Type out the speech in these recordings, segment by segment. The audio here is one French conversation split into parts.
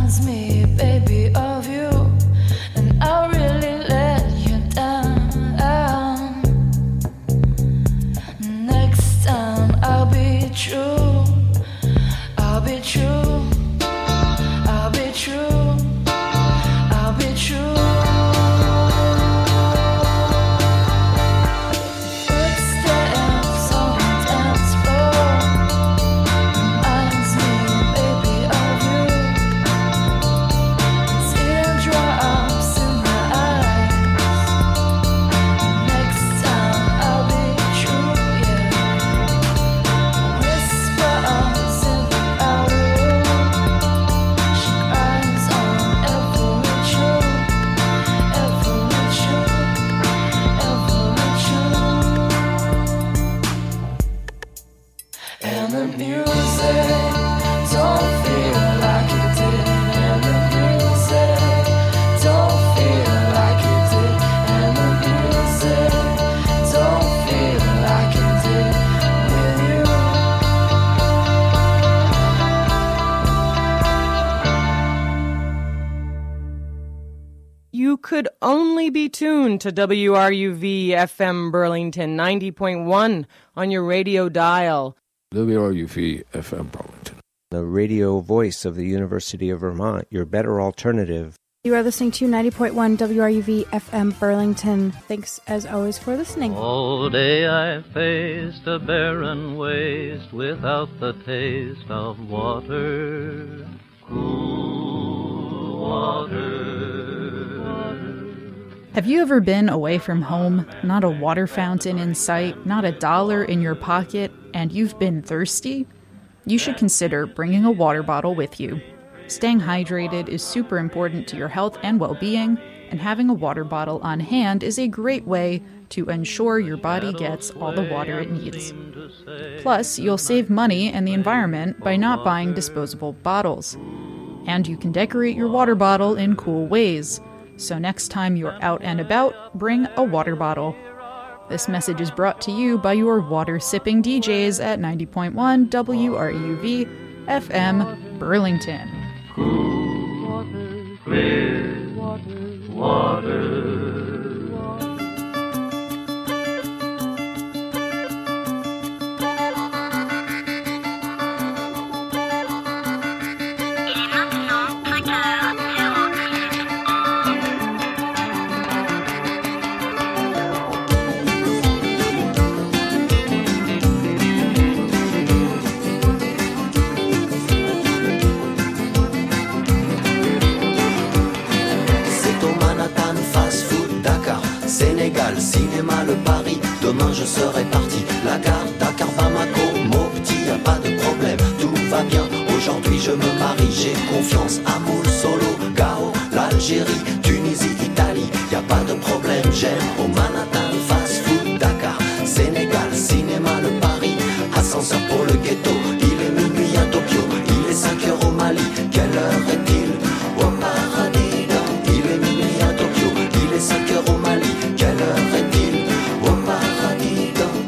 reminds me, baby, of you, and I really let you down. Next time I'll be true, I'll be true, I'll be true, I'll be true. Could only be tuned to WRUV FM Burlington 90.1 on your radio dial. WRUV FM Burlington. The radio voice of the University of Vermont, your better alternative. You are listening to 90.1 WRUV FM Burlington. Thanks as always for listening. All day I faced a barren waste without the taste of water, cool water. Have you ever been away from home, not a water fountain in sight, not a dollar in your pocket, and you've been thirsty? You should consider bringing a water bottle with you. Staying hydrated is super important to your health and well-being, and having a water bottle on hand is a great way to ensure your body gets all the water it needs. Plus, you'll save money and the environment by not buying disposable bottles. And you can decorate your water bottle in cool ways. So next time you're out and about, bring a water bottle. This message is brought to you by your water-sipping DJs at 90.1 WRUV FM Burlington. Cool water, clear water, water. Cinéma, le Paris, demain je serai parti. La gare, Dakar, Bamako, Mopti, y a pas de problème, tout va bien. Aujourd'hui je me marie, j'ai confiance. Amour, Solo, Gao, l'Algérie, Tunisie, Italie, y a pas de problème. J'aime au Manhattan, fast food, Dakar, Sénégal, cinéma, le Paris, ascenseur pour le ghetto. Il est minuit à Tokyo, il est 5 heures au Mali. Quelle heure est-il au paradis? Il est minuit à Tokyo, il est 5 heures au Mali. Quelle heure est-il au paradis?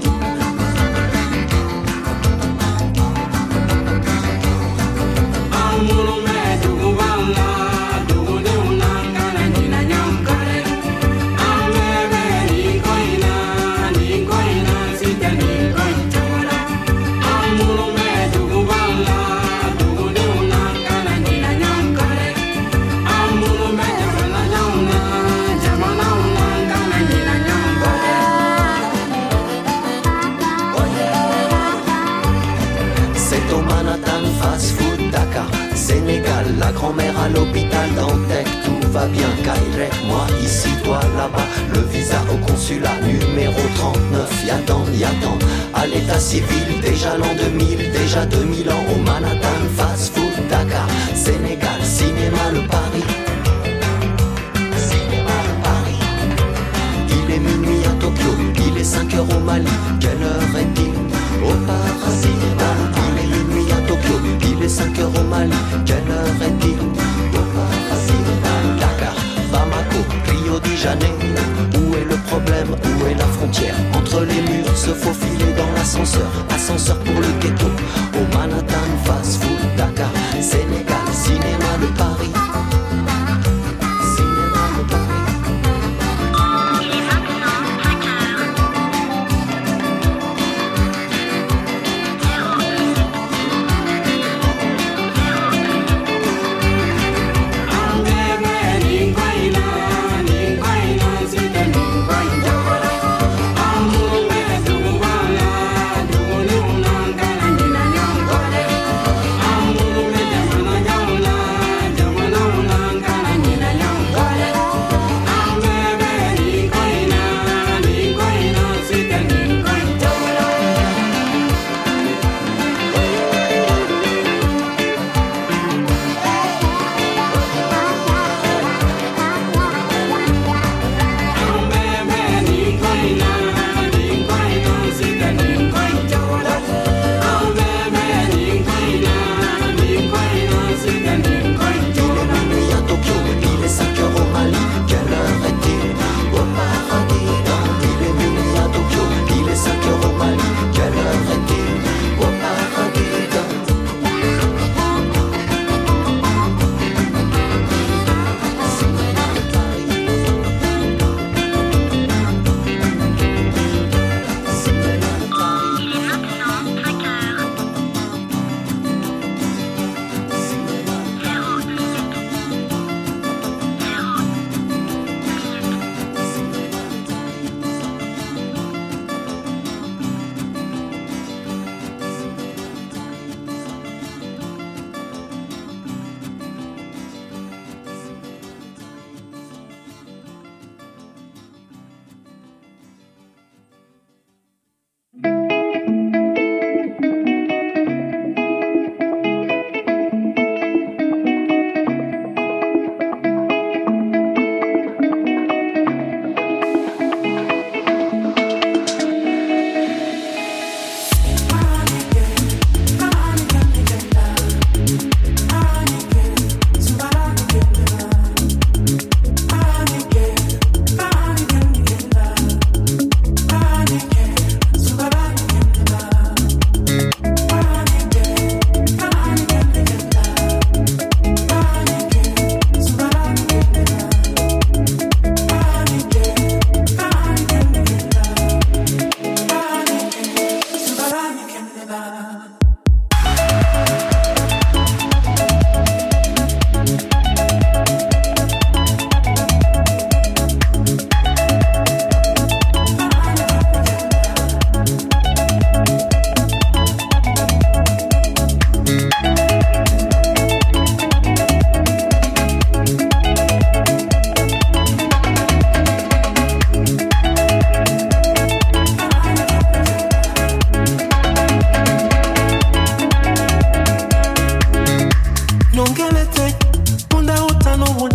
Sénégal, la grand-mère à l'hôpital Dantec, tout va bien, Kairek, moi ici, toi là-bas, le visa au consulat numéro 39, y'attend, à l'état civil, déjà l'an 2000, déjà 2000 ans, au Manhattan, fast food, Dakar, Sénégal, cinéma, le Paris, cinéma, le Paris, il est minuit à Tokyo, il est 5 heures au Mali, quelle heure est-il au paradis? Il est minuit à Tokyo, il est 5 heures au Mali, quelle heure est-il au paradis? Dakar, Bamako, Rio de Janeiro, où est le problème, où est la frontière? Entre les murs, se faufiler dans l'ascenseur, ascenseur pour le ghetto, au Manhattan, fast food, Dakar, Sénégal, cinéma, le Paris.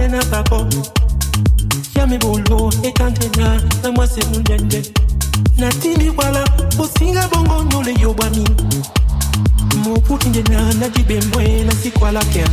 na babo Yami bolo ekantena na mwase munende Na timi wala Osinga bongo nyole yobami Moputi njena na jibe mwe na sikwala kem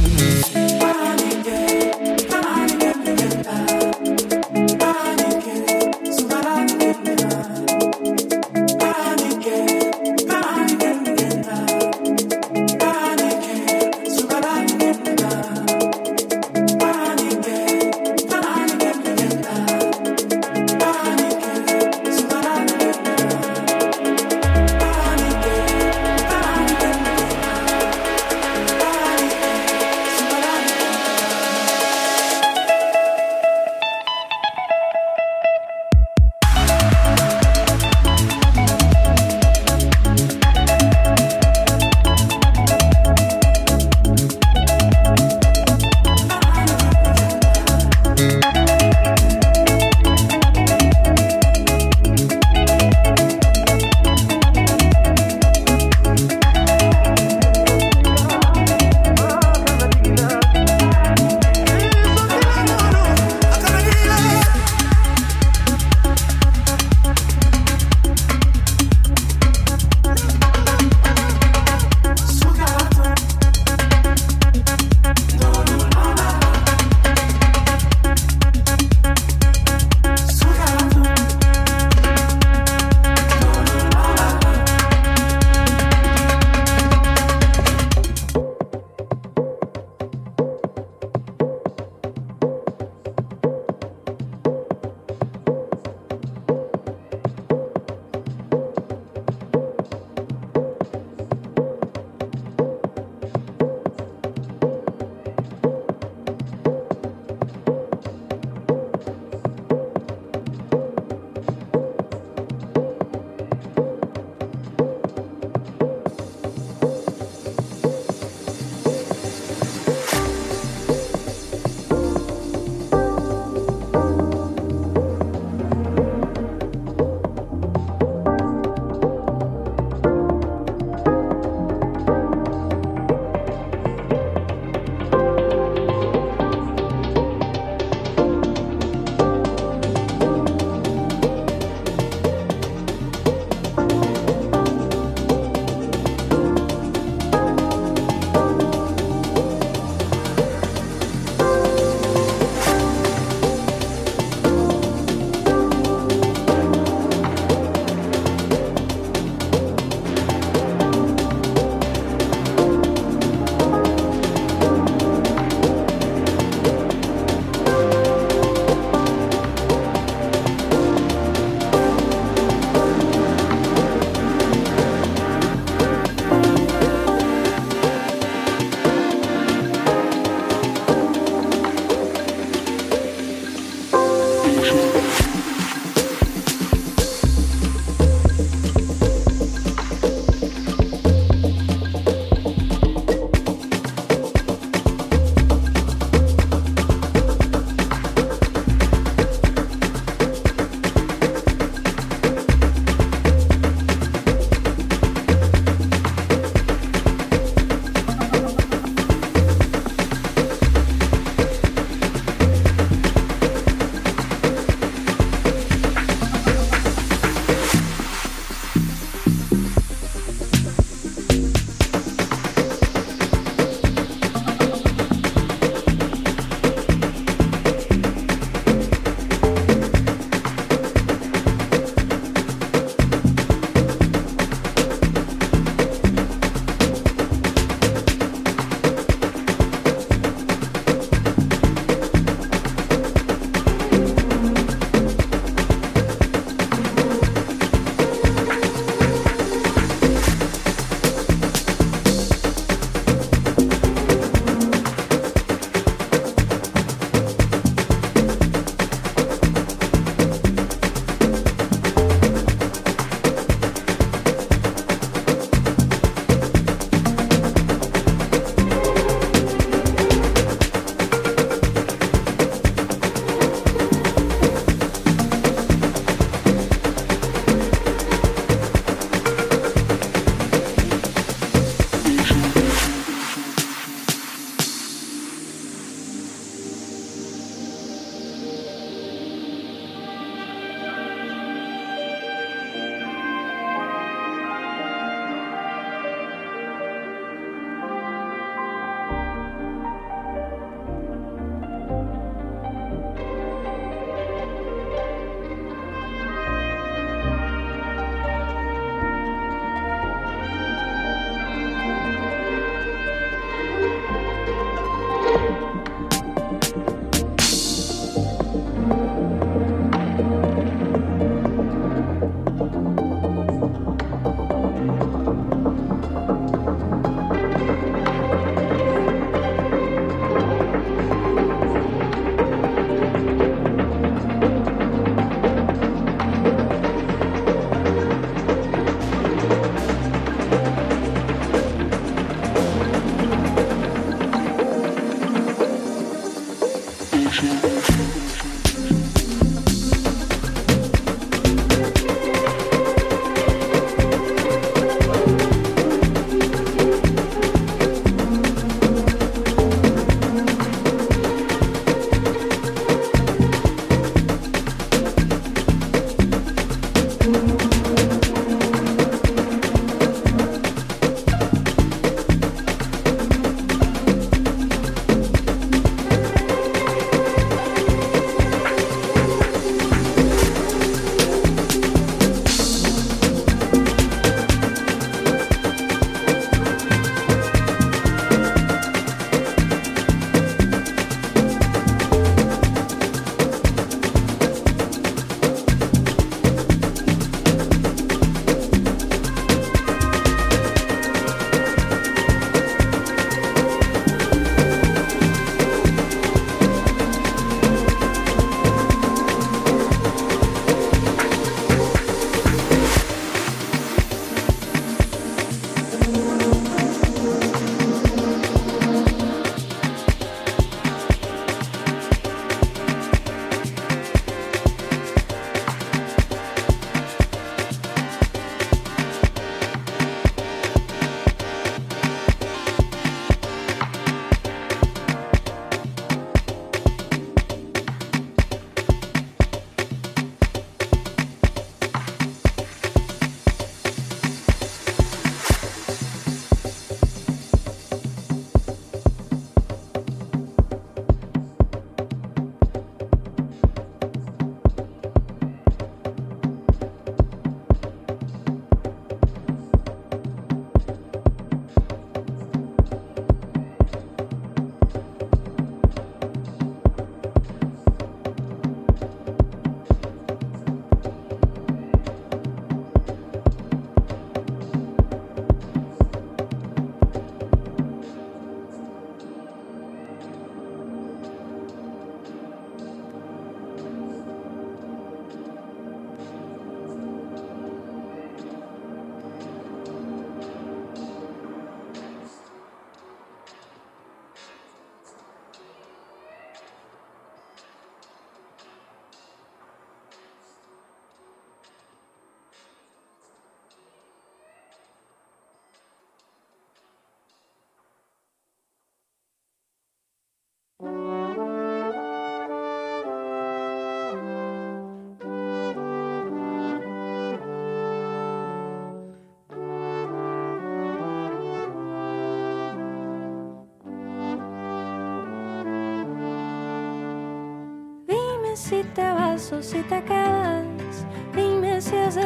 si te vas o si te quedas. Dime si es de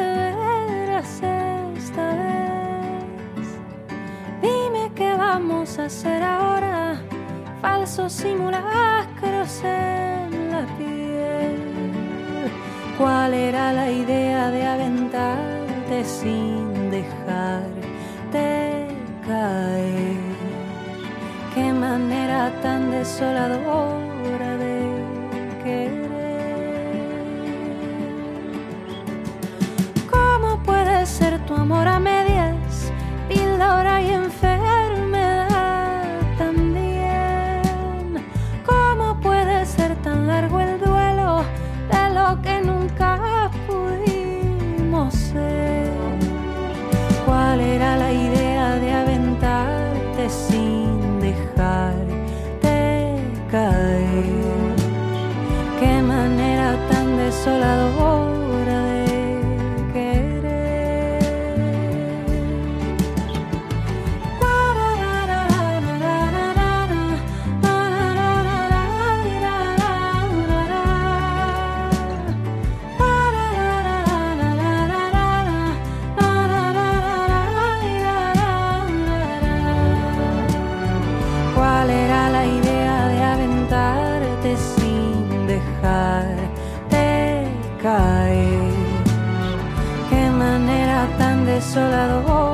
veras esta vez. Dime qué vamos a hacer ahora. Falsos simulacros en la piel. ¿Cuál era la idea de aventarte sin dejarte caer? Qué manera tan desoladora de querer. ¿Cómo puede ser tu amor a medias? Píldora y enfermedad también. ¿Cómo puede ser tan largo el duelo de lo que nunca pudimos ser? ¿Cuál era la idea de aventarte sin dejarte caer? Qué manera tan desoladora de caer. Qué manera tan desoladora